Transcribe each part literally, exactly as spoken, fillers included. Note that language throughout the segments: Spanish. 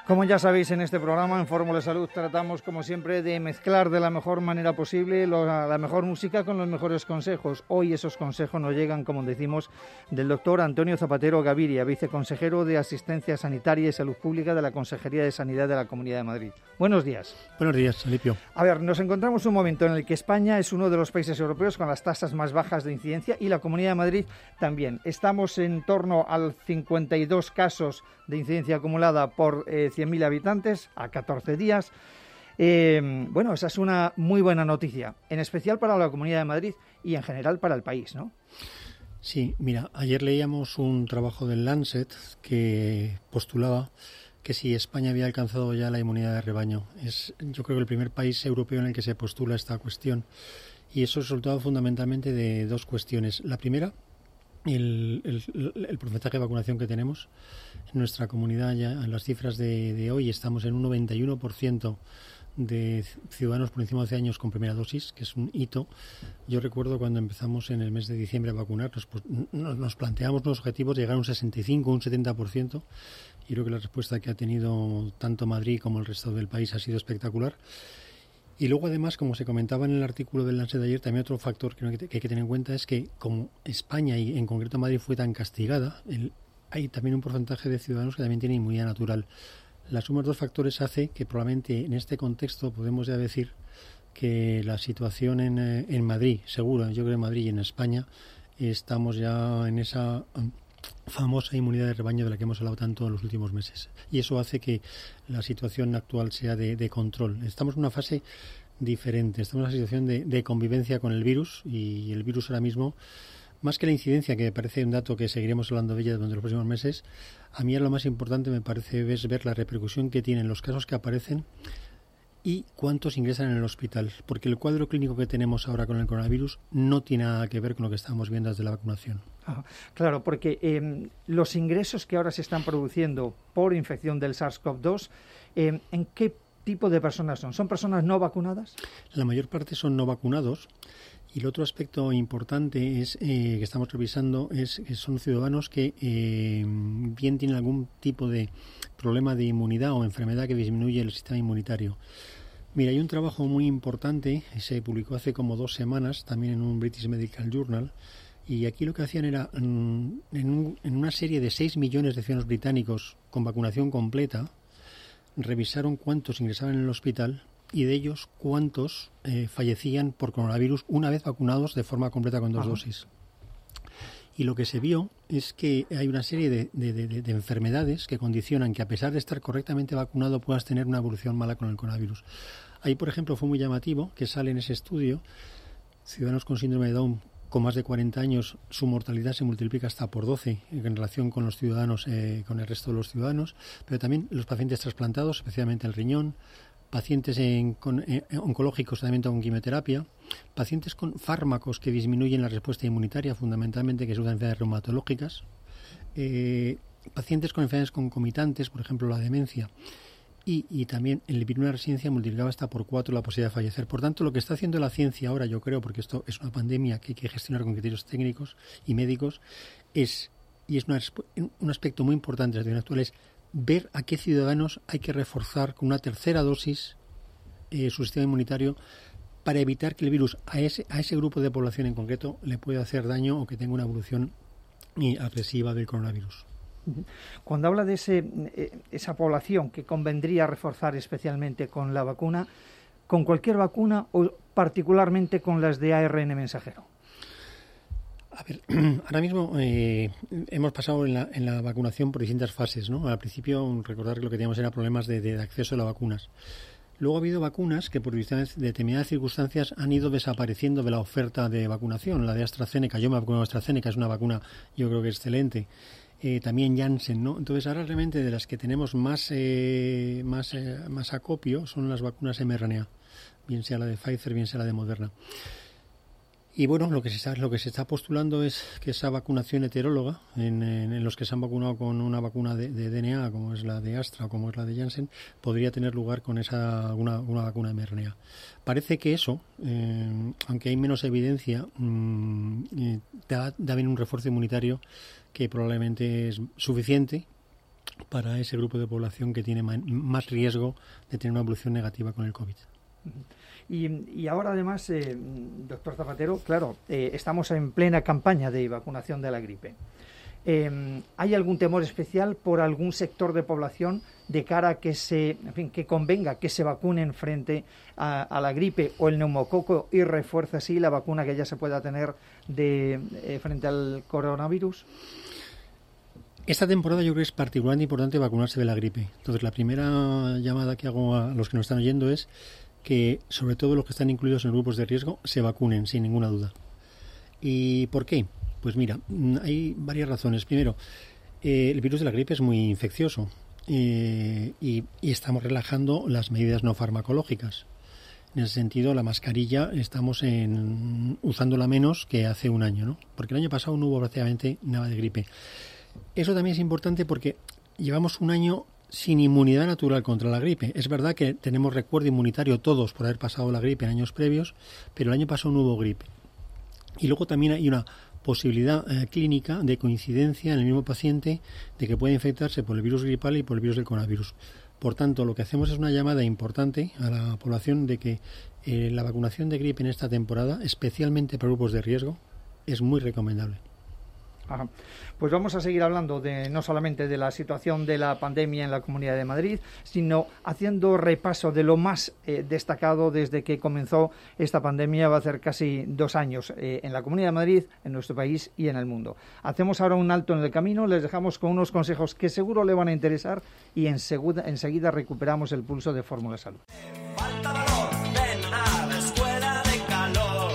Como ya sabéis, en este programa, en Fórmula Salud, tratamos, como siempre, de mezclar de la mejor manera posible lo, la mejor música con los mejores consejos. Hoy esos consejos nos llegan, como decimos, del doctor Antonio Zapatero Gaviria, viceconsejero de Asistencia Sanitaria y Salud Pública de la Consejería de Sanidad de la Comunidad de Madrid. Buenos días. Buenos días, Alipio. A ver, nos encontramos un momento en el que España es uno de los países europeos con las tasas más bajas de incidencia y la Comunidad de Madrid también. Estamos en torno al cincuenta y dos casos de incidencia acumulada por eh, cien mil habitantes a catorce días. Eh, bueno, esa es una muy buena noticia, en especial para la Comunidad de Madrid y en general para el país, ¿no? Sí, mira, ayer leíamos un trabajo del Lancet que postulaba que si España había alcanzado ya la inmunidad de rebaño. Es, yo creo que el primer país europeo en el que se postula esta cuestión, y eso es resultado fundamentalmente de dos cuestiones. La primera, el, el, el porcentaje de vacunación que tenemos en nuestra comunidad. Ya en las cifras de, de hoy estamos en un noventa y uno por ciento de ciudadanos por encima de doce años con primera dosis, que es un hito. Yo recuerdo cuando empezamos en el mes de diciembre a vacunarnos, pues nos, nos planteamos unos objetivos de llegar a un sesenta y cinco, un setenta por ciento, y creo que la respuesta que ha tenido tanto Madrid como el resto del país ha sido espectacular. Y luego, además, como se comentaba en el artículo del Lancet de ayer, también otro factor que hay que tener en cuenta es que como España y en concreto Madrid fue tan castigada, el, hay también un porcentaje de ciudadanos que también tienen inmunidad natural. La suma de dos factores hace que probablemente en este contexto podemos ya decir que la situación en, en Madrid, seguro, yo creo en Madrid y en España, estamos ya en esa famosa inmunidad de rebaño de la que hemos hablado tanto en los últimos meses. Y eso hace que la situación actual sea de, de control. Estamos en una fase diferente, estamos en una situación de, de convivencia con el virus, y el virus ahora mismo, más que la incidencia, que me parece un dato que seguiremos hablando de ella durante los próximos meses, a mí lo más importante me parece es ver la repercusión que tienen los casos que aparecen y cuántos ingresan en el hospital, porque el cuadro clínico que tenemos ahora con el coronavirus no tiene nada que ver con lo que estábamos viendo desde la vacunación. Ah, claro, porque eh, los ingresos que ahora se están produciendo por infección del SARS-CoV dos, eh, ¿en qué tipo de personas son? ¿Son personas no vacunadas? La mayor parte son no vacunados. Y el otro aspecto importante es eh, que estamos revisando es que son ciudadanos que eh, bien tienen algún tipo de problema de inmunidad o enfermedad que disminuye el sistema inmunitario. Mira, hay un trabajo muy importante, se publicó hace como dos semanas, también en un British Medical Journal, y aquí lo que hacían era, en, un, en una serie de seis millones de ciudadanos británicos con vacunación completa, revisaron cuántos ingresaban en el hospital y de ellos cuántos eh, fallecían por coronavirus una vez vacunados de forma completa con dos Ajá. dosis. Y lo que se vio es que hay una serie de, de, de, de enfermedades que condicionan que a pesar de estar correctamente vacunado puedas tener una evolución mala con el coronavirus. Ahí, por ejemplo, fue muy llamativo que sale en ese estudio, ciudadanos con síndrome de Down con más de cuarenta años, su mortalidad se multiplica hasta por doce en relación con los ciudadanos, eh, con el resto de los ciudadanos, pero también los pacientes trasplantados, especialmente el riñón, pacientes en, con, eh, oncológicos, tratamiento con quimioterapia, pacientes con fármacos que disminuyen la respuesta inmunitaria, fundamentalmente que se usan enfermedades reumatológicas, eh, pacientes con enfermedades concomitantes, por ejemplo la demencia, y, y también el vivir en una residencia multiplicaba hasta por cuatro la posibilidad de fallecer. Por tanto, lo que está haciendo la ciencia ahora, yo creo, porque esto es una pandemia que hay que gestionar con criterios técnicos y médicos, es, y es una, un aspecto muy importante de la situación actual, es ver a qué ciudadanos hay que reforzar con una tercera dosis eh, su sistema inmunitario para evitar que el virus a ese, a ese grupo de población en concreto le pueda hacer daño o que tenga una evolución agresiva del coronavirus. Cuando habla de ese, esa población que convendría reforzar especialmente con la vacuna, ¿con cualquier vacuna o particularmente con las de A R N mensajero? A ver, ahora mismo eh, hemos pasado en la, en la vacunación por distintas fases, ¿no? Al principio, recordar que lo que teníamos era problemas de, de acceso a las vacunas. Luego ha habido vacunas que por determinadas circunstancias han ido desapareciendo de la oferta de vacunación. La de AstraZeneca, yo me he vacunado AstraZeneca, es una vacuna yo creo que excelente. Eh, también Janssen, ¿no? Entonces ahora realmente de las que tenemos más, eh, más, eh, más acopio son las vacunas mRNA, bien sea la de Pfizer, bien sea la de Moderna. Y bueno, lo que se está, lo que se está postulando es que esa vacunación heteróloga, en, en, en los que se han vacunado con una vacuna de, de D N A, como es la de Astra o como es la de Janssen, podría tener lugar con esa una, una vacuna mRNA. Parece que eso, eh, aunque hay menos evidencia, mmm, eh, da, da bien un refuerzo inmunitario que probablemente es suficiente para ese grupo de población que tiene más riesgo de tener una evolución negativa con el COVID. Y, y ahora además, eh, doctor Zapatero, claro, eh, estamos en plena campaña de vacunación de la gripe. Eh, ¿Hay algún temor especial por algún sector de población de cara a que se, en fin, que convenga que se vacunen frente a, a la gripe o el neumococo y refuerce así la vacuna que ya se pueda tener de eh, frente al coronavirus? Esta temporada yo creo que es particularmente importante vacunarse de la gripe. Entonces, la primera llamada que hago a los que nos están oyendo es que, sobre todo los que están incluidos en grupos de riesgo, se vacunen, sin ninguna duda. ¿Y por qué? Pues mira, hay varias razones. Primero, eh, el virus de la gripe es muy infeccioso eh, y, y estamos relajando las medidas no farmacológicas. En ese sentido, la mascarilla estamos en, usándola menos que hace un año, ¿no? Porque el año pasado no hubo prácticamente nada de gripe. Eso también es importante porque llevamos un año sin inmunidad natural contra la gripe. Es verdad que tenemos recuerdo inmunitario todos por haber pasado la gripe en años previos, pero el año pasado no hubo gripe. Y luego también hay una posibilidad eh, clínica de coincidencia en el mismo paciente de que puede infectarse por el virus gripal y por el virus del coronavirus. Por tanto, lo que hacemos es una llamada importante a la población de que eh, la vacunación de gripe en esta temporada, especialmente para grupos de riesgo, es muy recomendable. Ajá. Pues vamos a seguir hablando de no solamente de la situación de la pandemia en la Comunidad de Madrid, sino haciendo repaso de lo más eh, destacado desde que comenzó esta pandemia, va a ser casi dos años, eh, en la Comunidad de Madrid, en nuestro país y en el mundo. Hacemos ahora un alto en el camino, les dejamos con unos consejos que seguro le van a interesar y enseguida, enseguida recuperamos el pulso de Fórmula Salud. Falta valor, ven a la escuela de calor.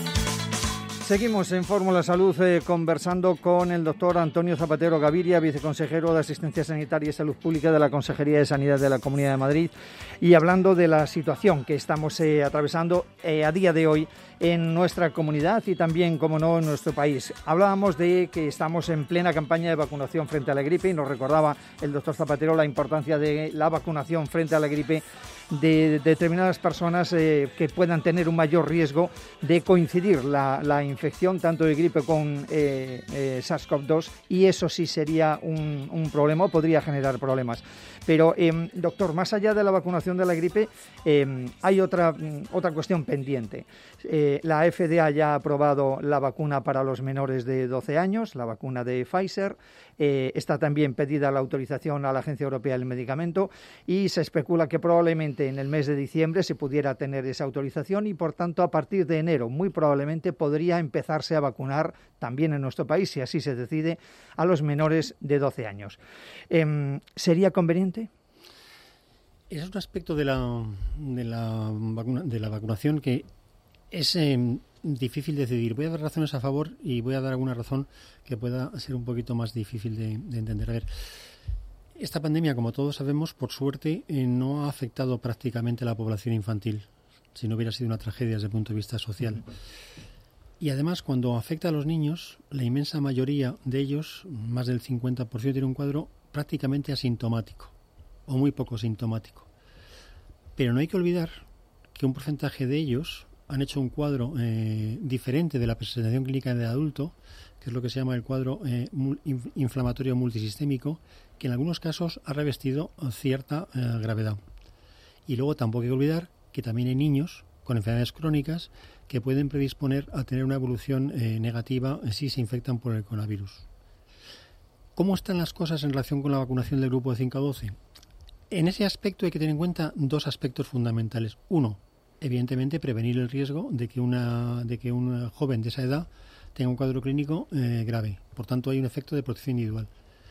Seguimos en Fórmula Salud eh, conversando con el doctor Antonio Zapatero Gaviria, viceconsejero de Asistencia Sanitaria y Salud Pública de la Consejería de Sanidad de la Comunidad de Madrid, y hablando de la situación que estamos eh, atravesando eh, a día de hoy en nuestra comunidad y también, como no, en nuestro país. Hablábamos de que estamos en plena campaña de vacunación frente a la gripe y nos recordaba el doctor Zapatero la importancia de la vacunación frente a la gripe de determinadas personas eh, que puedan tener un mayor riesgo de coincidir la, la infección tanto de gripe con eh, eh, SARS-CoV dos, y eso sí sería un, un problema o podría generar problemas. Pero, eh, doctor, más allá de la vacunación de la gripe, eh, hay otra, otra cuestión pendiente. Eh, la F D A ya ha aprobado la vacuna para los menores de doce años, la vacuna de Pfizer. Eh, está también pedida la autorización a la Agencia Europea del Medicamento y se especula que probablemente en el mes de diciembre se pudiera tener esa autorización y, por tanto, a partir de enero muy probablemente podría empezarse a vacunar también en nuestro país, si así se decide, a los menores de doce años. Eh, ¿Sería conveniente? Ese es un aspecto de la, de la, vacuna, de la vacunación que es eh, difícil de decidir. Voy a dar razones a favor y voy a dar alguna razón que pueda ser un poquito más difícil de, de entender. A ver, esta pandemia, como todos sabemos, por suerte, eh, no ha afectado prácticamente a la población infantil, si no hubiera sido una tragedia desde el punto de vista social. Y además, cuando afecta a los niños, la inmensa mayoría de ellos, más del cincuenta por ciento, tiene un cuadro prácticamente asintomático o muy poco sintomático. Pero no hay que olvidar que un porcentaje de ellos han hecho un cuadro eh, diferente de la presentación clínica del adulto, que es lo que se llama el cuadro eh, inflamatorio multisistémico, que en algunos casos ha revestido cierta eh, gravedad. Y luego tampoco hay que olvidar que también hay niños con enfermedades crónicas que pueden predisponer a tener una evolución eh, negativa si se infectan por el coronavirus. ¿Cómo están las cosas en relación con la vacunación del grupo de cinco a doce? En ese aspecto hay que tener en cuenta dos aspectos fundamentales. Uno, evidentemente, prevenir el riesgo de que una de que un joven de esa edad tenga un cuadro clínico eh, grave. Por tanto, hay un efecto de protección individual.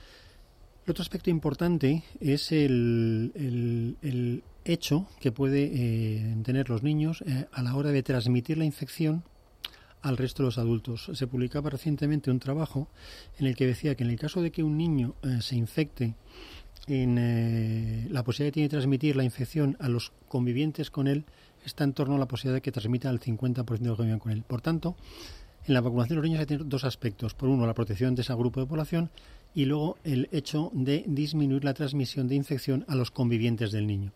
El otro aspecto importante es el, el, el hecho que puede eh, tener los niños eh, a la hora de transmitir la infección al resto de los adultos. Se publicaba recientemente un trabajo en el que decía que en el caso de que un niño eh, se infecte, en eh, la posibilidad que tiene de transmitir la infección a los convivientes con él está en torno a la posibilidad de que transmita al cincuenta por ciento de los que viven con él. Por tanto, en la vacunación de los niños hay que tener dos aspectos. Por uno, la protección de ese grupo de población y luego el hecho de disminuir la transmisión de infección a los convivientes del niño.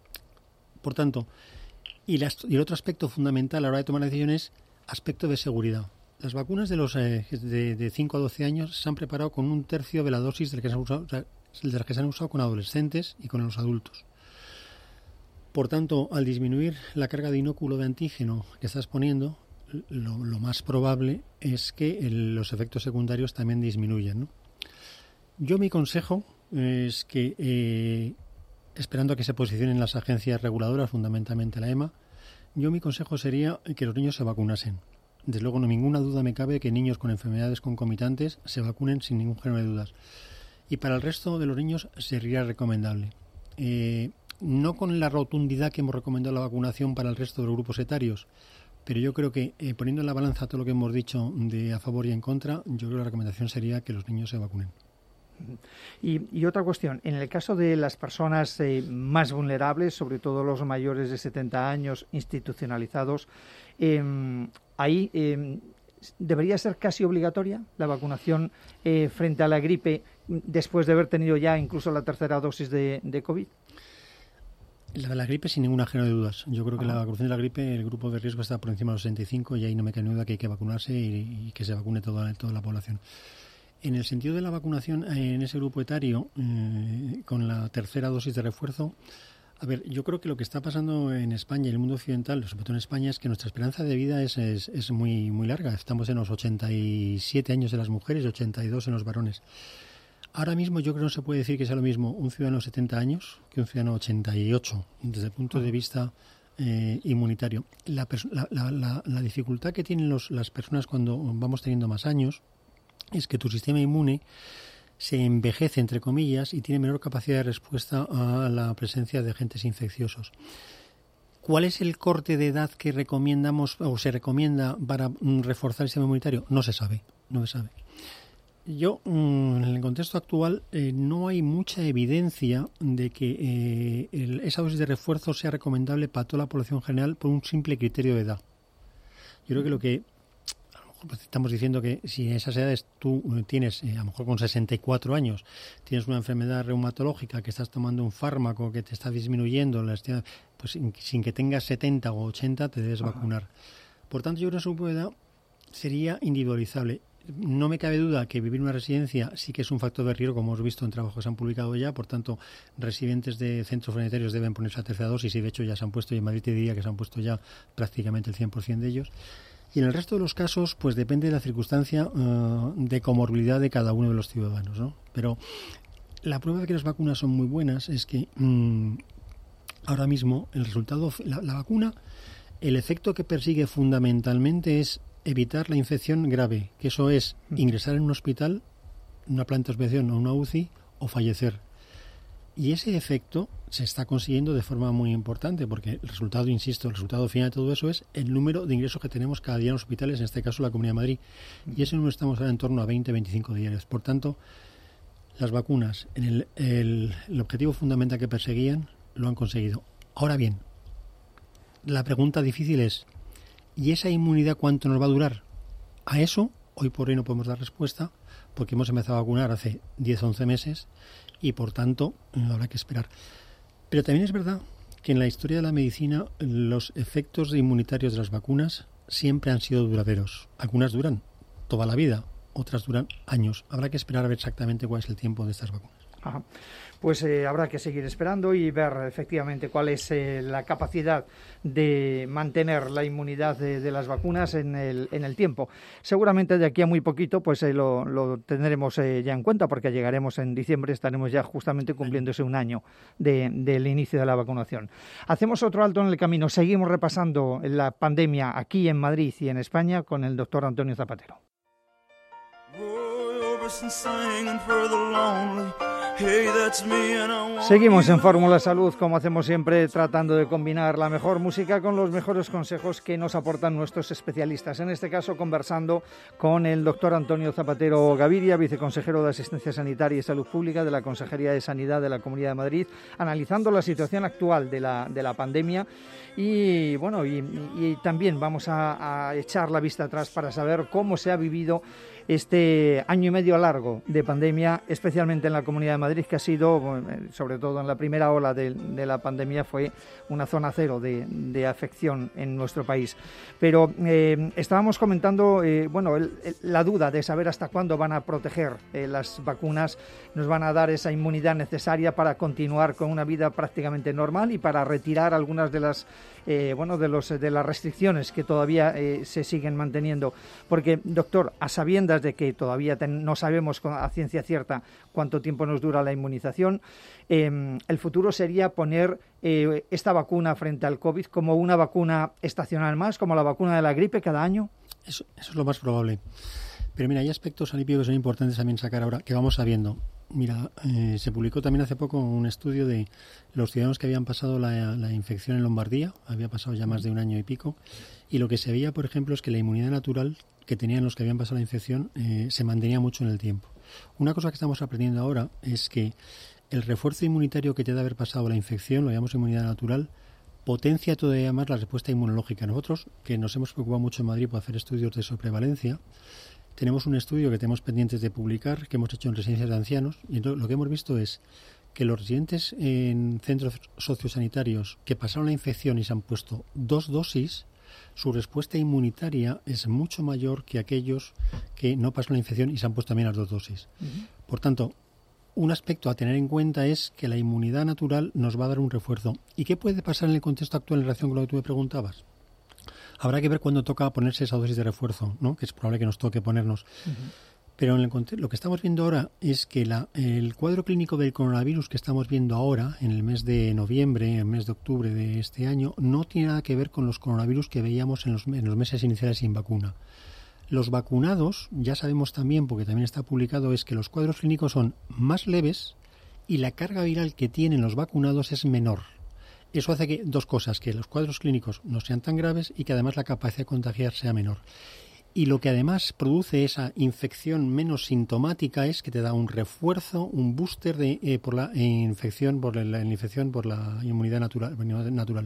Por tanto, y, la, y el otro aspecto fundamental a la hora de tomar decisiones, aspecto de seguridad. Las vacunas de los eh, de, de cinco a doce años se han preparado con un tercio de la dosis del que se han usado. O sea, de las que se han usado con adolescentes y con los adultos. Por tanto, al disminuir la carga de inóculo de antígeno que estás poniendo, lo, lo más probable es que el, los efectos secundarios también disminuyan, ¿no? Yo mi consejo es que, eh, esperando a que se posicionen las agencias reguladoras, fundamentalmente la E M A, yo mi consejo sería que los niños se vacunasen. Desde luego, no ninguna duda me cabe que niños con enfermedades concomitantes se vacunen sin ningún género de dudas. Y para el resto de los niños sería recomendable. Eh, no con la rotundidad que hemos recomendado la vacunación para el resto de los grupos etarios, pero yo creo que eh, poniendo en la balanza todo lo que hemos dicho de a favor y en contra, yo creo que la recomendación sería que los niños se vacunen. Y, y otra cuestión, en el caso de las personas eh, más vulnerables, sobre todo los mayores de setenta años institucionalizados, eh, ahí eh, debería ser casi obligatoria la vacunación eh, frente a la gripe después de haber tenido ya incluso la tercera dosis de, de COVID. La de la gripe sin ningún género de dudas. Yo creo que Ajá. la vacunación de la gripe, el grupo de riesgo está por encima de los sesenta y cinco y ahí no me cae duda que hay que vacunarse y, y que se vacune toda, toda la población. En el sentido de la vacunación en ese grupo etario, eh, con la tercera dosis de refuerzo, a ver, yo creo que lo que está pasando en España y en el mundo occidental, sobre todo en España, es que nuestra esperanza de vida es, es, es muy, muy larga. Estamos en los ochenta y siete años de las mujeres y ochenta y dos en los varones. Ahora mismo yo creo que no se puede decir que sea lo mismo un ciudadano de setenta años que un ciudadano de ochenta y ocho, desde el punto de vista eh, inmunitario. La, la, la, la, la dificultad que tienen los, las personas cuando vamos teniendo más años es que tu sistema inmune se envejece, entre comillas, y tiene menor capacidad de respuesta a la presencia de agentes infecciosos. ¿Cuál es el corte de edad que recomendamos o se recomienda para mm, reforzar el sistema inmunitario? No se sabe, no se sabe. Yo, mm, en el contexto actual, eh, no hay mucha evidencia de que eh, el, esa dosis de refuerzo sea recomendable para toda la población general por un simple criterio de edad. Yo creo que lo que pues estamos diciendo que si en esas edades tú tienes, eh, a lo mejor con sesenta y cuatro años, tienes una enfermedad reumatológica que estás tomando un fármaco que te está disminuyendo, pues sin, sin que tengas setenta o ochenta te debes Ajá. vacunar. Por tanto, yo creo que su edad sería individualizable. No me cabe duda que vivir en una residencia sí que es un factor de riesgo, como hemos visto en trabajos que se han publicado ya. Por tanto, residentes de centros sanitarios deben ponerse la tercera dosis y de hecho ya se han puesto, y en Madrid te diría que se han puesto ya prácticamente el cien por ciento de ellos. Y en el resto de los casos, pues depende de la circunstancia uh, de comorbilidad de cada uno de los ciudadanos, ¿no? Pero la prueba de que las vacunas son muy buenas es que mmm, ahora mismo el resultado, la, la vacuna, el efecto que persigue fundamentalmente es evitar la infección grave, que eso es ingresar en un hospital, una planta de hospitalización o una U C I o fallecer. Y ese efecto se está consiguiendo de forma muy importante porque el resultado, insisto, el resultado final de todo eso es el número de ingresos que tenemos cada día en los hospitales, en este caso la Comunidad de Madrid. Y ese número estamos ahora en torno a veinte a veinticinco diarios. Por tanto, las vacunas, en el, el, el objetivo fundamental que perseguían, lo han conseguido. Ahora bien, la pregunta difícil es, ¿y esa inmunidad cuánto nos va a durar? A eso, hoy por hoy no podemos dar respuesta porque hemos empezado a vacunar hace diez o once meses y por tanto habrá que esperar. Pero también es verdad que en la historia de la medicina los efectos inmunitarios de las vacunas siempre han sido duraderos. Algunas duran toda la vida, otras duran años. Habrá que esperar a ver exactamente cuál es el tiempo de estas vacunas. Ajá. Pues eh, habrá que seguir esperando y ver efectivamente cuál es eh, la capacidad de mantener la inmunidad de, de las vacunas en el, en el tiempo. Seguramente de aquí a muy poquito pues eh, lo, lo tendremos eh, ya en cuenta porque llegaremos en diciembre, estaremos ya justamente cumpliéndose un año de, del inicio de la vacunación. Hacemos otro alto en el camino, seguimos repasando la pandemia aquí en Madrid y en España con el doctor Antonio Zapatero. Seguimos en Fórmula Salud, como hacemos siempre, tratando de combinar la mejor música con los mejores consejos que nos aportan nuestros especialistas. En este caso, conversando con el doctor Antonio Zapatero Gaviria, viceconsejero de Asistencia Sanitaria y Salud Pública de la Consejería de Sanidad de la Comunidad de Madrid, analizando la situación actual de la, de la pandemia. Y bueno, y, y también vamos a, a echar la vista atrás para saber cómo se ha vivido este año y medio largo de pandemia, especialmente en la Comunidad de Madrid, que ha sido, sobre todo en la primera ola de, de la pandemia, fue una zona cero de, de afección en nuestro país. Pero eh, estábamos comentando, eh, bueno, el, el, la duda de saber hasta cuándo van a proteger eh, las vacunas, nos van a dar esa inmunidad necesaria para continuar con una vida prácticamente normal y para retirar algunas de las eh, bueno de los de las restricciones que todavía eh, se siguen manteniendo. Porque, doctor, a sabiendas de que todavía ten, no sabemos a ciencia cierta cuánto tiempo nos dura la inmunización, eh, el futuro sería poner eh, esta vacuna frente al COVID como una vacuna estacional más, como la vacuna de la gripe cada año. Eso, eso es lo más probable. Pero mira, hay aspectos, Alipio, que son importantes también sacar ahora, que vamos sabiendo. Mira, eh, se publicó también hace poco un estudio de los ciudadanos que habían pasado la, la infección en Lombardía, había pasado ya más de un año y pico, y lo que se veía, por ejemplo, es que la inmunidad natural que tenían los que habían pasado la infección eh, se mantenía mucho en el tiempo. Una cosa que estamos aprendiendo ahora es que el refuerzo inmunitario que te da haber pasado la infección, lo llamamos inmunidad natural, potencia todavía más la respuesta inmunológica. Nosotros, que nos hemos preocupado mucho en Madrid por hacer estudios de sobrevalencia, tenemos un estudio que tenemos pendientes de publicar, que hemos hecho en residencias de ancianos, y entonces lo que hemos visto es que los residentes en centros sociosanitarios que pasaron la infección y se han puesto dos dosis, su respuesta inmunitaria es mucho mayor que aquellos que no pasaron la infección y se han puesto también las dos dosis. Uh-huh. Por tanto, un aspecto a tener en cuenta es que la inmunidad natural nos va a dar un refuerzo. ¿Y qué puede pasar en el contexto actual en relación con lo que tú me preguntabas? Habrá que ver cuándo toca ponerse esa dosis de refuerzo, ¿no? Que es probable que nos toque ponernos. Uh-huh. Pero en el conte- lo que estamos viendo ahora es que la, el cuadro clínico del coronavirus que estamos viendo ahora, en el mes de noviembre, en el mes de octubre de este año, no tiene nada que ver con los coronavirus que veíamos en los, en los meses iniciales sin vacuna. Los vacunados, ya sabemos también, porque también está publicado, es que los cuadros clínicos son más leves y la carga viral que tienen los vacunados es menor. Eso hace que dos cosas, que los cuadros clínicos no sean tan graves y que además la capacidad de contagiar sea menor. Y lo que además produce esa infección menos sintomática es que te da un refuerzo, un booster de eh, por la eh, infección por la, la infección por la inmunidad natural, natural.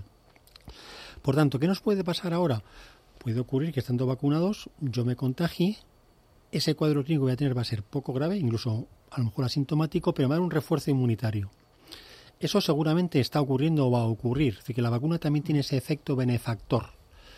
Por tanto, ¿qué nos puede pasar ahora? Puede ocurrir que estando vacunados yo me contagie, ese cuadro clínico que voy a tener va a ser poco grave, incluso a lo mejor asintomático, pero me va a dar un refuerzo inmunitario. Eso seguramente está ocurriendo o va a ocurrir, es decir, que la vacuna también tiene ese efecto benefactor.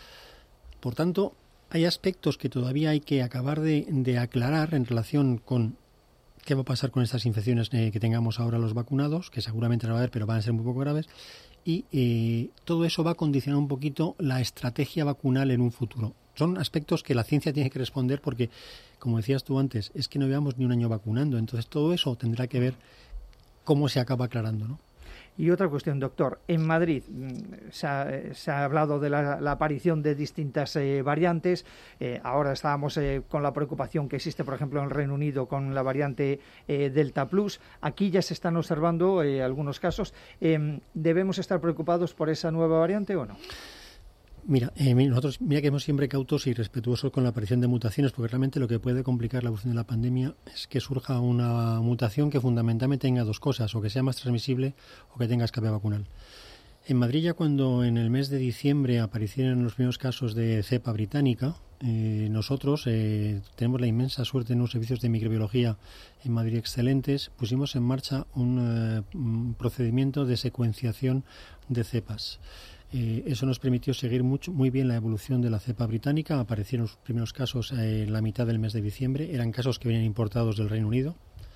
Por tanto, hay aspectos que todavía hay que acabar de, de aclarar en relación con qué va a pasar con estas infecciones eh, que tengamos ahora los vacunados, que seguramente no va a haber, pero van a ser muy poco graves, y eh, todo eso va a condicionar un poquito la estrategia vacunal en un futuro. Son aspectos que la ciencia tiene que responder porque, como decías tú antes, es que no llevamos ni un año vacunando, entonces todo eso tendrá que ver cómo se acaba aclarando, ¿no? Y otra cuestión, doctor. En Madrid se ha, se ha hablado de la, la aparición de distintas eh, variantes. Eh, ahora estábamos eh, con la preocupación que existe, por ejemplo, en el Reino Unido con la variante eh, Delta Plus. Aquí ya se están observando eh, algunos casos. Eh, ¿Debemos estar preocupados por esa nueva variante o no? Mira, eh, nosotros mira que hemos siempre cautos y respetuosos con la aparición de mutaciones, porque realmente lo que puede complicar la evolución de la pandemia es que surja una mutación que fundamentalmente tenga dos cosas, o que sea más transmisible o que tenga escape vacunal. En Madrid ya cuando en el mes de diciembre aparecieron los primeros casos de cepa británica, eh, nosotros eh, tenemos la inmensa suerte en unos servicios de microbiología en Madrid excelentes, pusimos en marcha un, eh, un procedimiento de secuenciación de cepas. Eh, eso nos permitió seguir mucho, muy bien la evolución de la cepa británica. Aparecieron los primeros casos eh, en la mitad del mes de diciembre. Eran casos que venían importados del Reino Unido.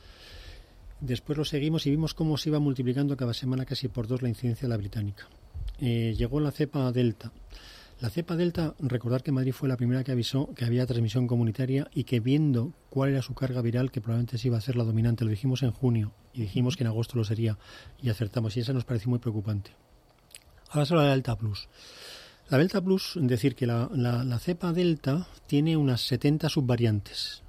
Después lo seguimos y vimos cómo se iba multiplicando cada semana casi por dos la incidencia de la británica. Eh, llegó la cepa Delta. La cepa Delta, recordar que Madrid fue la primera que avisó que había transmisión comunitaria y que viendo cuál era su carga viral, que probablemente se iba a ser la dominante, lo dijimos en junio y dijimos que en agosto lo sería y acertamos. Y esa nos pareció muy preocupante. Ahora se habla de la Delta Plus. La Delta Plus, es decir, que la, la, la cepa Delta tiene unas setenta subvariantes.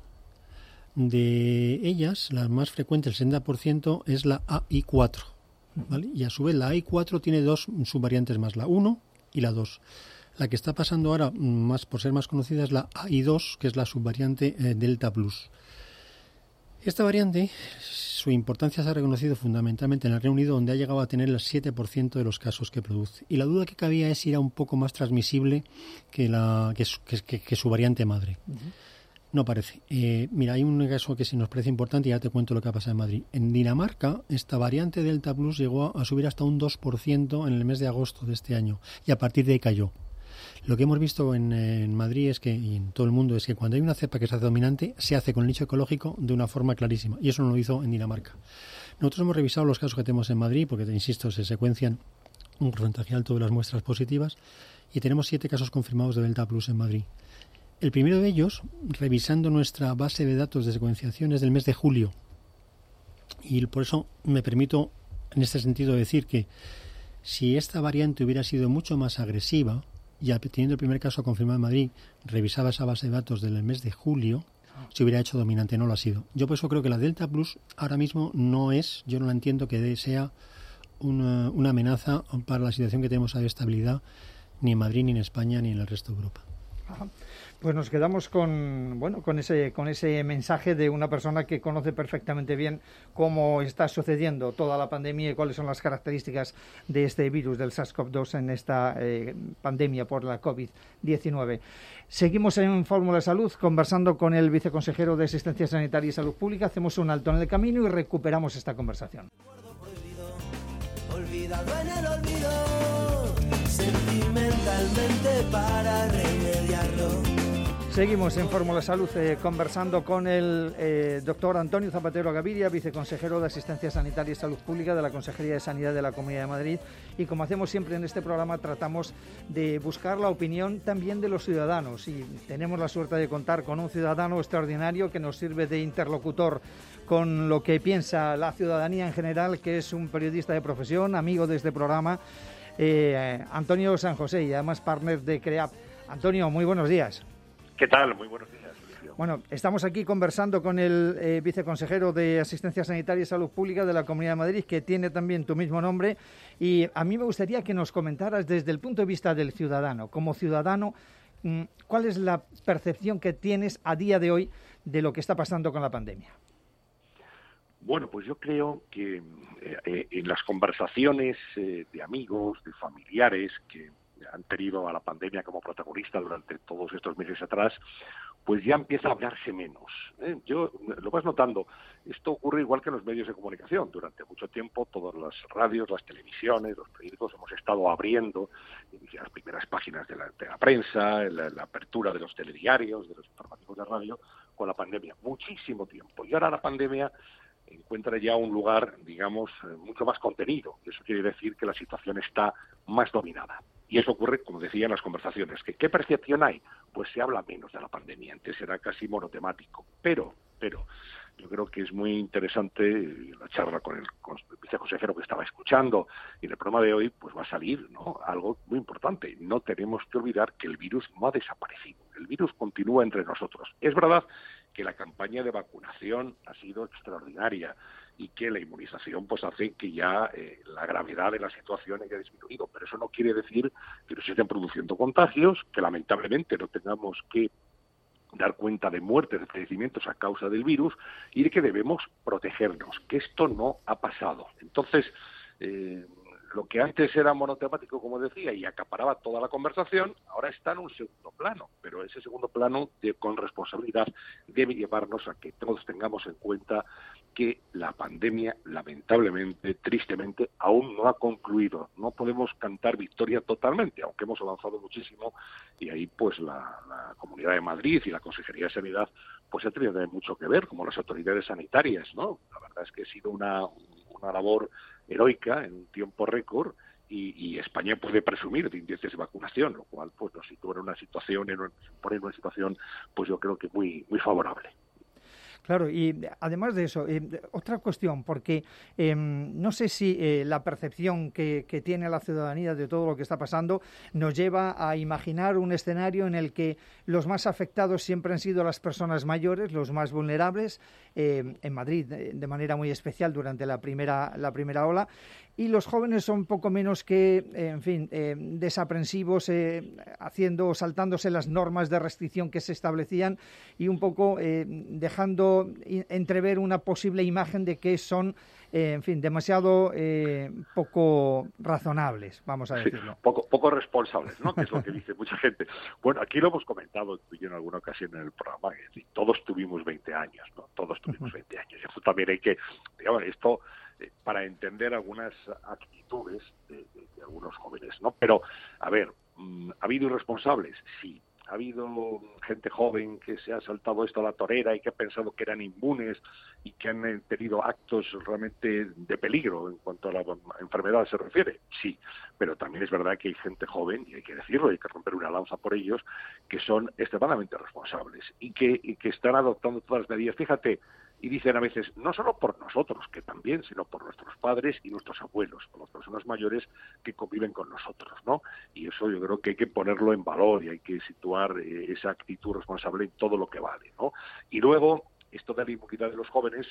De ellas, la más frecuente, el sesenta por ciento, es la A I cuatro. ¿Vale? Y a su vez la A I cuatro tiene dos subvariantes más, la uno y la dos. La que está pasando ahora, más por ser más conocida, es la A I dos, que es la subvariante eh, Delta Plus. Esta variante, su importancia se ha reconocido fundamentalmente en el Reino Unido, donde ha llegado a tener el siete por ciento de los casos que produce. Y la duda que cabía es si era un poco más transmisible que, la, que, que, que su variante madre. Uh-huh. No parece. Eh, mira, hay un caso que sí nos parece importante y ya te cuento lo que ha pasado en Madrid. En Dinamarca, esta variante Delta Plus llegó a subir hasta un dos por ciento en el mes de agosto de este año y a partir de ahí cayó. Lo que hemos visto en, en Madrid es que, y en todo el mundo, es que cuando hay una cepa que se hace dominante, se hace con el nicho ecológico de una forma clarísima. Y eso no lo hizo en Dinamarca. Nosotros hemos revisado los casos que tenemos en Madrid, porque, te insisto, se secuencian un porcentaje alto de las muestras positivas, y tenemos siete casos confirmados de Delta Plus en Madrid. El primero de ellos, revisando nuestra base de datos de secuenciación, es del mes de julio. Y por eso me permito, en este sentido, decir que si esta variante hubiera sido mucho más agresiva, ya teniendo el primer caso confirmado en Madrid, revisaba esa base de datos del mes de julio, se hubiera hecho dominante, no lo ha sido. Yo por eso creo que la Delta Plus ahora mismo no es, yo no la entiendo que sea una, una amenaza para la situación que tenemos de estabilidad ni en Madrid, ni en España, ni en el resto de Europa. Ajá. Pues nos quedamos con bueno con ese con ese mensaje de una persona que conoce perfectamente bien cómo está sucediendo toda la pandemia y cuáles son las características de este virus del SARS-CoV dos en esta eh, pandemia por la COVID diecinueve. Seguimos en Fórmula Salud conversando con el viceconsejero de Asistencia Sanitaria y Salud Pública. Hacemos un alto en el camino y recuperamos esta conversación. Olvidado en el olvido, sentimentalmente para remediarlo. Seguimos en Fórmula Salud eh, conversando con el eh, doctor Antonio Zapatero Gaviria, viceconsejero de Asistencia Sanitaria y Salud Pública de la Consejería de Sanidad de la Comunidad de Madrid. Y como hacemos siempre en este programa, tratamos de buscar la opinión también de los ciudadanos. Y tenemos la suerte de contar con un ciudadano extraordinario que nos sirve de interlocutor con lo que piensa la ciudadanía en general, que es un periodista de profesión, amigo de este programa, eh, Antonio San José, y además partner de CREAP. Antonio, muy buenos días. ¿Qué tal? Muy buenos días, Sergio. Bueno, estamos aquí conversando con el eh, viceconsejero de Asistencia Sanitaria y Salud Pública de la Comunidad de Madrid, que tiene también tu mismo nombre, y a mí me gustaría que nos comentaras desde el punto de vista del ciudadano, como ciudadano, ¿cuál es la percepción que tienes a día de hoy de lo que está pasando con la pandemia? Bueno, pues yo creo que eh, en las conversaciones eh, de amigos, de familiares que han tenido a la pandemia como protagonista durante todos estos meses atrás, pues ya empieza a hablarse menos. ¿eh? Yo lo vas notando, esto ocurre igual que en los medios de comunicación. Durante mucho tiempo todas las radios, las televisiones, los periódicos hemos estado abriendo las primeras páginas de la, de la prensa, la, la apertura de los telediarios, de los informativos de radio con la pandemia. Muchísimo tiempo. Y ahora la pandemia encuentra ya un lugar, digamos, mucho más contenido. Eso quiere decir que la situación está más dominada. Y eso ocurre, como decía, en las conversaciones. ¿Qué, qué percepción hay? Pues se habla menos de la pandemia. Antes era casi monotemático. Pero, pero, yo creo que es muy interesante la charla con el, con el viceconsejero que estaba escuchando. Y en el programa de hoy, pues va a salir, ¿no?, algo muy importante. No tenemos que olvidar que el virus no ha desaparecido. El virus continúa entre nosotros. Es verdad que la campaña de vacunación ha sido extraordinaria y que la inmunización pues hace que ya eh, la gravedad de la situación haya disminuido, pero eso no quiere decir que no se estén produciendo contagios, que lamentablemente no tengamos que dar cuenta de muertes, de fallecimientos a causa del virus y de que debemos protegernos, que esto no ha pasado. Entonces, eh, lo que antes era monotemático, como decía, y acaparaba toda la conversación, ahora está en un segundo plano, pero ese segundo plano, de, con responsabilidad, debe llevarnos a que todos tengamos en cuenta que la pandemia, lamentablemente, tristemente, aún no ha concluido. No podemos cantar victoria totalmente, aunque hemos avanzado muchísimo, y ahí pues la, la Comunidad de Madrid y la Consejería de Sanidad pues ha tenido mucho que ver, como las autoridades sanitarias, ¿no? La verdad es que ha sido una, una labor heroica en un tiempo récord y, y España puede presumir de índices de vacunación, lo cual pues nos sitúa en una situación, en una, pone en una situación pues yo creo que muy muy favorable. Claro, y además de eso, eh, otra cuestión, porque eh, no sé si eh, la percepción que, que tiene la ciudadanía de todo lo que está pasando nos lleva a imaginar un escenario en el que los más afectados siempre han sido las personas mayores, los más vulnerables, eh, en Madrid de manera muy especial durante la primera, la primera ola, y los jóvenes son poco menos que, eh, en fin, eh, desaprensivos, eh, haciendo, saltándose las normas de restricción que se establecían y un poco eh, dejando entrever una posible imagen de que son, eh, en fin, demasiado eh, poco razonables, vamos a decirlo. Sí, poco, poco responsables, ¿no? Que es lo que dice mucha gente. Bueno, aquí lo hemos comentado tú y yo en alguna ocasión en el programa, es decir, todos tuvimos veinte años, ¿no? Todos tuvimos veinte años. Y eso también hay que, digamos, esto eh, para entender algunas actitudes de, de, de algunos jóvenes, ¿no? Pero, a ver, ¿ha habido irresponsables? Sí. Ha habido gente joven que se ha saltado esto a la torera y que ha pensado que eran inmunes y que han tenido actos realmente de peligro en cuanto a la enfermedad se refiere. Sí, pero también es verdad que hay gente joven, y hay que decirlo, hay que romper una lanza por ellos, que son extremadamente responsables y que, y que están adoptando todas las medidas. Fíjate, y dicen a veces, no solo por nosotros, que también, sino por nuestros padres y nuestros abuelos, por las personas mayores que conviven con nosotros, ¿no? Y eso yo creo que hay que ponerlo en valor y hay que situar eh, esa actitud responsable en todo lo que vale, ¿no? Y luego, esto de la inmunidad de los jóvenes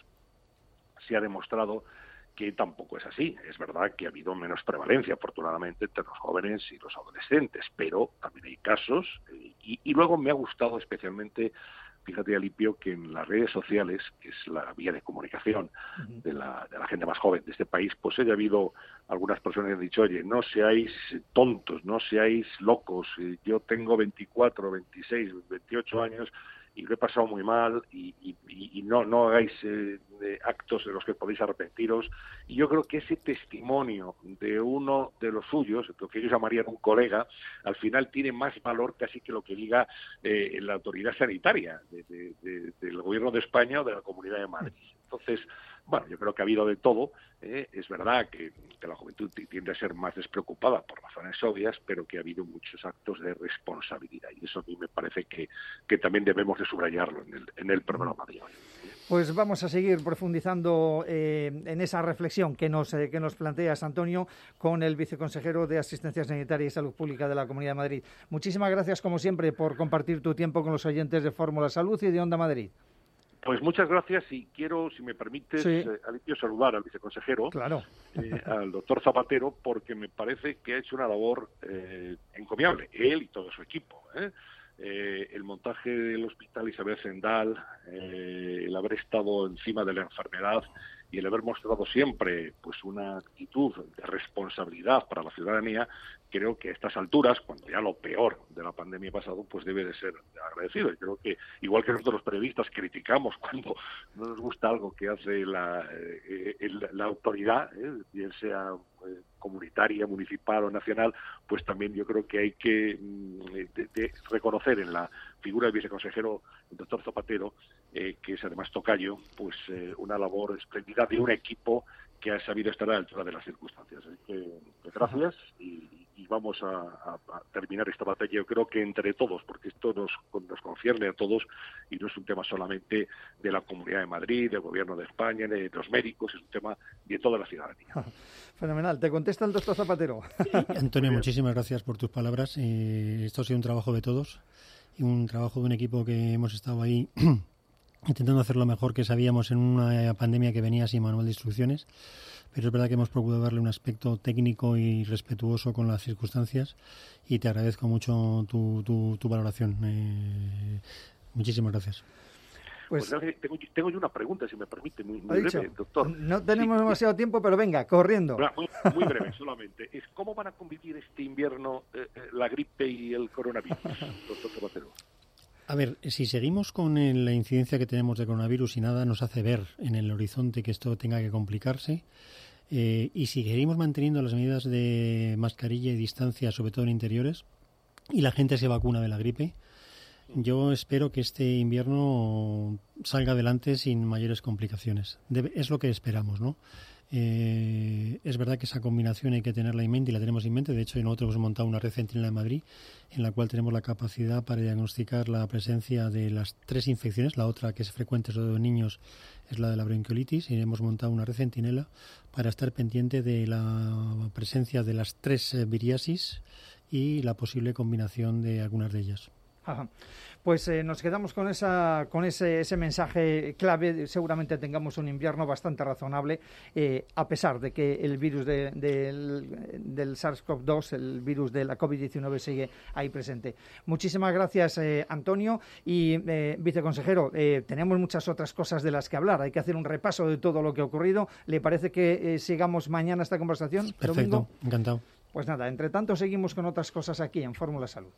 se ha demostrado que tampoco es así. Es verdad que ha habido menos prevalencia, afortunadamente, entre los jóvenes y los adolescentes, pero también hay casos. Eh, y, y luego me ha gustado especialmente, fíjate, Alipio, que en las redes sociales, que es la vía de comunicación de la, de la gente más joven de este país, pues haya habido algunas personas que han dicho, oye, no seáis tontos, no seáis locos, yo tengo veinticuatro, veintiséis, veintiocho años y lo he pasado muy mal y, y, y no, no hagáis eh, de actos de los que podéis arrepentiros. Y yo creo que ese testimonio de uno de los suyos, lo que ellos llamarían un colega, al final tiene más valor casi que lo que diga eh, la autoridad sanitaria de, de, de, del Gobierno de España o de la Comunidad de Madrid. Entonces, bueno, yo creo que ha habido de todo. Eh, es verdad que, que la juventud tiende a ser más despreocupada por razones obvias, pero que ha habido muchos actos de responsabilidad. Y eso a mí me parece que, que también debemos de subrayarlo en el, en el programa de hoy. Pues vamos a seguir profundizando eh, en esa reflexión que nos, eh, que nos planteas, Antonio, con el viceconsejero de Asistencia Sanitaria y Salud Pública de la Comunidad de Madrid. Muchísimas gracias, como siempre, por compartir tu tiempo con los oyentes de Fórmula Salud y de Onda Madrid. Pues muchas gracias y quiero, si me permites, sí. eh, Alipio, saludar al viceconsejero, claro. eh, al doctor Zapatero, porque me parece que ha hecho una labor eh, encomiable, él y todo su equipo. ¿eh? Eh, el montaje del Hospital Isabel Zendal, eh, el haber estado encima de la enfermedad y el haber mostrado siempre pues una actitud de responsabilidad para la ciudadanía, creo que a estas alturas, cuando ya lo peor de la pandemia ha pasado, pues debe de ser agradecido. Y creo que, igual que nosotros los periodistas criticamos cuando no nos gusta algo que hace la, eh, el, la autoridad, eh, bien sea eh, comunitaria, municipal o nacional, pues también yo creo que hay que de, de reconocer en la figura del viceconsejero, el doctor Zapatero, eh, que es además tocayo, pues eh, una labor espléndida de un equipo que ha sabido estar a la altura de las circunstancias. Así que gracias y, y vamos a, a, a terminar esta batalla, yo creo que entre todos, porque esto nos, nos concierne a todos y no es un tema solamente de la Comunidad de Madrid, del Gobierno de España, de los médicos, es un tema de toda la ciudadanía. Fenomenal. ¿Te contesta el doctor Zapatero? Antonio, muchísimas gracias por tus palabras. Eh, esto ha sido un trabajo de todos y un trabajo de un equipo que hemos estado ahí intentando hacer lo mejor que sabíamos en una pandemia que venía sin manual de instrucciones, pero es verdad que hemos procurado darle un aspecto técnico y respetuoso con las circunstancias y te agradezco mucho tu, tu, tu valoración. Eh, muchísimas gracias. Pues, pues tengo, tengo yo una pregunta, si me permite, muy, muy breve, doctor. No tenemos sí, demasiado tiempo, pero venga, corriendo. Muy, muy breve solamente. Es ¿Cómo van a convivir este invierno eh, la gripe y el coronavirus, doctor Zapatero? A ver, si seguimos con el, la incidencia que tenemos de coronavirus y nada nos hace ver en el horizonte que esto tenga que complicarse, eh, y si seguimos manteniendo las medidas de mascarilla y distancia, sobre todo en interiores, y la gente se vacuna de la gripe, yo espero que este invierno salga adelante sin mayores complicaciones. Debe, es lo que esperamos, ¿no? Eh, es verdad que esa combinación hay que tenerla en mente y la tenemos en mente. De hecho, nosotros hemos montado una red centinela en Madrid en la cual tenemos la capacidad para diagnosticar la presencia de las tres infecciones. La otra, que es frecuente sobre todo en niños, es la de la bronquiolitis, y hemos montado una red centinela para estar pendiente de la presencia de las tres viriasis y la posible combinación de algunas de ellas. Ajá. Pues eh, nos quedamos con esa con ese, ese mensaje clave. Seguramente tengamos un invierno bastante razonable, eh, a pesar de que el virus de, de, del, del SARS-CoV dos, el virus de la COVID diecinueve, sigue ahí presente. Muchísimas gracias, eh, Antonio. Y, eh, viceconsejero, eh, tenemos muchas otras cosas de las que hablar. Hay que hacer un repaso de todo lo que ha ocurrido. ¿Le parece que eh, sigamos mañana esta conversación? Perfecto, Domingo? Encantado. Pues nada, entre tanto seguimos con otras cosas aquí en Fórmula Salud.